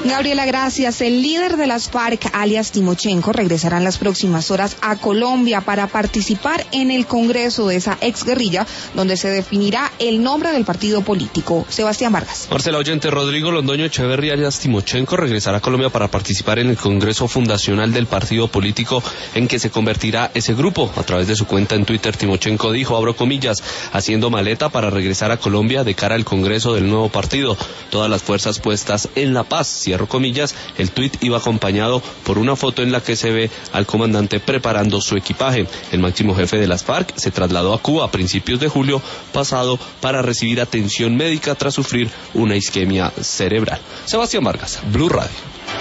Gabriela, gracias. El líder de las FARC, alias Timochenko, regresará en las próximas horas a Colombia para participar en el congreso de esa exguerrilla, donde se definirá el nombre del partido político. Sebastián Vargas. Marcela oyente, Rodrigo Londoño Echeverri, alias Timochenko, regresará a Colombia para participar en el congreso fundacional del partido político en que se convertirá ese grupo. A través de su cuenta en Twitter, Timochenko dijo, abro comillas, haciendo maleta para regresar a Colombia de cara al congreso del nuevo partido. Todas las fuerzas puestas en la paz, cierro comillas. El tuit iba acompañado por una foto en la que se ve al comandante preparando su equipaje. El máximo jefe de las FARC se trasladó a Cuba a principios de julio pasado para recibir atención médica tras sufrir una isquemia cerebral. Sebastián Vargas, Blue Radio.